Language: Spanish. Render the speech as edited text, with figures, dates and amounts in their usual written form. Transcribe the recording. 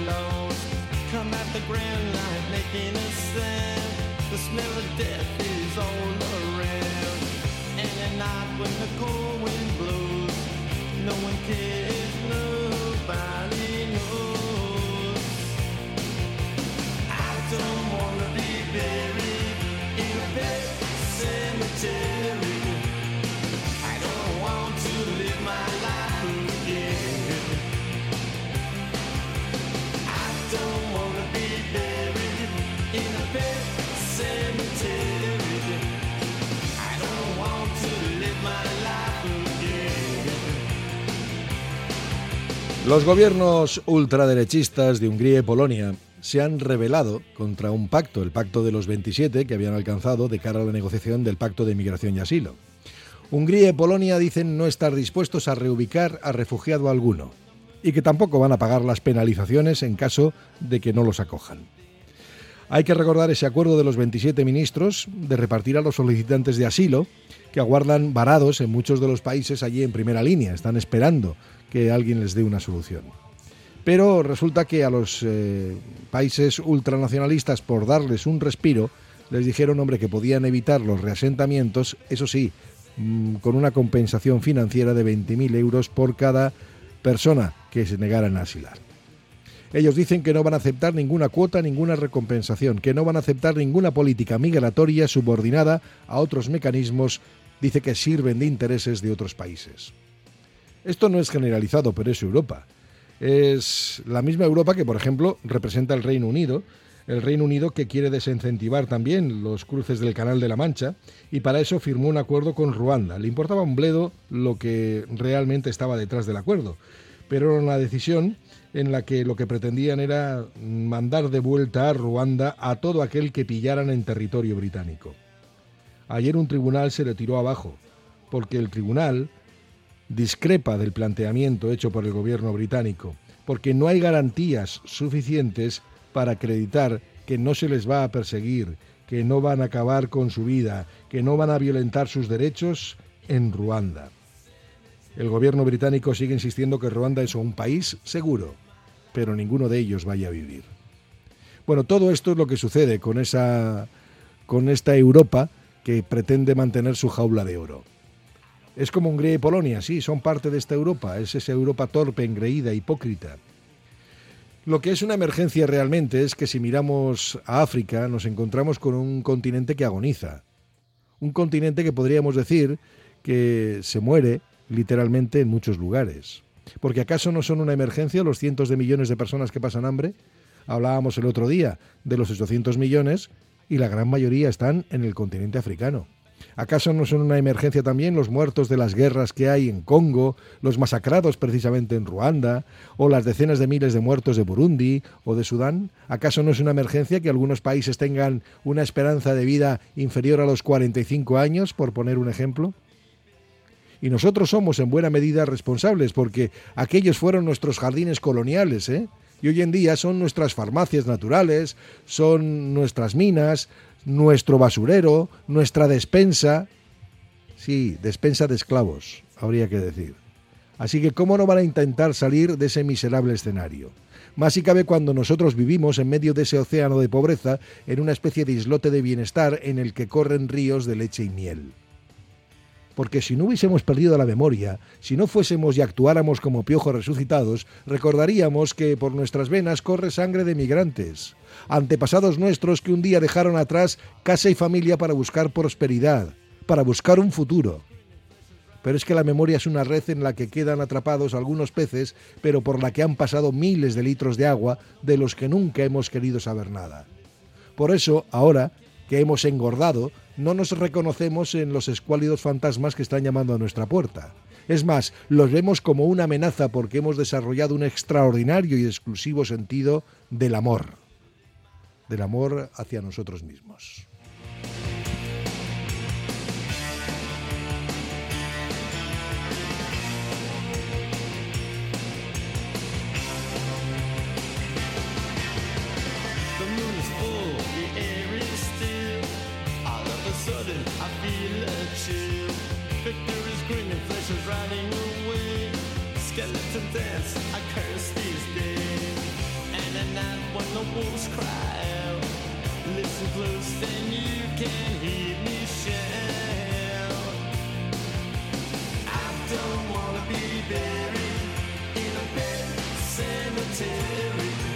lost. Come at the ground line making a sound. The smell of death is all around. And at night when the cold wind blows, no one cares, nobody knows. I don't wanna be buried in a pet cemetery. I don't want to live my life again. I don't wanna be buried in a pet cemetery. I don't want to live my life again. Los gobiernos ultraderechistas de Hungría y Polonia se han rebelado contra un pacto, el pacto de los 27 que habían alcanzado de cara a la negociación del pacto de migración y asilo. Hungría y Polonia dicen no estar dispuestos a reubicar a refugiado alguno y que tampoco van a pagar las penalizaciones en caso de que no los acojan. Hay que recordar ese acuerdo de los 27 ministros de repartir a los solicitantes de asilo que aguardan varados en muchos de los países allí en primera línea, están esperando que alguien les dé una solución. Pero resulta que a los países ultranacionalistas, por darles un respiro, les dijeron, hombre, que podían evitar los reasentamientos, eso sí, con una compensación financiera de 20.000 euros por cada persona que se negaran a asilar. Ellos dicen que no van a aceptar ninguna cuota, ninguna recompensación, que no van a aceptar ninguna política migratoria subordinada a otros mecanismos, dice que sirven de intereses de otros países. Esto no es generalizado, pero es Europa. Es la misma Europa que, por ejemplo, representa el Reino Unido que quiere desincentivar también los cruces del Canal de la Mancha y para eso firmó un acuerdo con Ruanda. Le importaba un bledo lo que realmente estaba detrás del acuerdo, pero era una decisión en la que lo que pretendían era mandar de vuelta a Ruanda a todo aquel que pillaran en territorio británico. Ayer un tribunal se le tiró abajo, porque el tribunal discrepa del planteamiento hecho por el gobierno británico, porque no hay garantías suficientes para acreditar que no se les va a perseguir, que no van a acabar con su vida, que no van a violentar sus derechos en Ruanda. El gobierno británico sigue insistiendo que Ruanda es un país seguro, pero ninguno de ellos vaya a vivir. Bueno, todo esto es lo que sucede con esta Europa que pretende mantener su jaula de oro. Es como Hungría y Polonia, sí, son parte de esta Europa, es esa Europa torpe, engreída, hipócrita. Lo que es una emergencia realmente es que si miramos a África nos encontramos con un continente que agoniza. Un continente que podríamos decir que se muere literalmente en muchos lugares. Porque ¿acaso no son una emergencia los cientos de millones de personas que pasan hambre? Hablábamos el otro día de los 800 millones y la gran mayoría están en el continente africano. ¿Acaso no son una emergencia también los muertos de las guerras que hay en Congo, los masacrados precisamente en Ruanda, o las decenas de miles de muertos de Burundi o de Sudán? ¿Acaso no es una emergencia que algunos países tengan una esperanza de vida inferior a los 45 años, por poner un ejemplo? Y nosotros somos en buena medida responsables, porque aquellos fueron nuestros jardines coloniales, y hoy en día son nuestras farmacias naturales, son nuestras minas, nuestro basurero, nuestra despensa. Sí, despensa de esclavos, habría que decir. Así que ¿cómo no van a intentar salir de ese miserable escenario? Más si cabe cuando nosotros vivimos en medio de ese océano de pobreza, en una especie de islote de bienestar en el que corren ríos de leche y miel. Porque si no hubiésemos perdido la memoria, si no fuésemos y actuáramos como piojos resucitados, recordaríamos que por nuestras venas corre sangre de migrantes, antepasados nuestros que un día dejaron atrás casa y familia para buscar prosperidad, para buscar un futuro. Pero es que la memoria es una red en la que quedan atrapados algunos peces, pero por la que han pasado miles de litros de agua de los que nunca hemos querido saber nada. Por eso, ahora que hemos engordado, no nos reconocemos en los escuálidos fantasmas que están llamando a nuestra puerta. Es más, los vemos como una amenaza porque hemos desarrollado un extraordinario y exclusivo sentido del amor hacia nosotros mismos. Skeleton dance, I curse these days. And at then you can hear me shout. I don't wanna be buried in a pet cemetery.